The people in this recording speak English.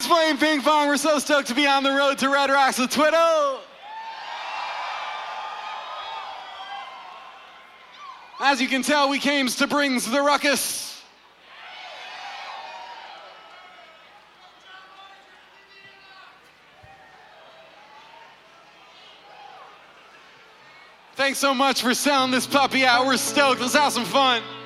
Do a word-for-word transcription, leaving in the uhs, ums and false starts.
Explain Ping Pong. We're so stoked to be on the road to Red Rocks with Twiddle. As you can tell, we came to brings the ruckus. Thanks so much for selling this puppy out. We're stoked. Let's have some fun.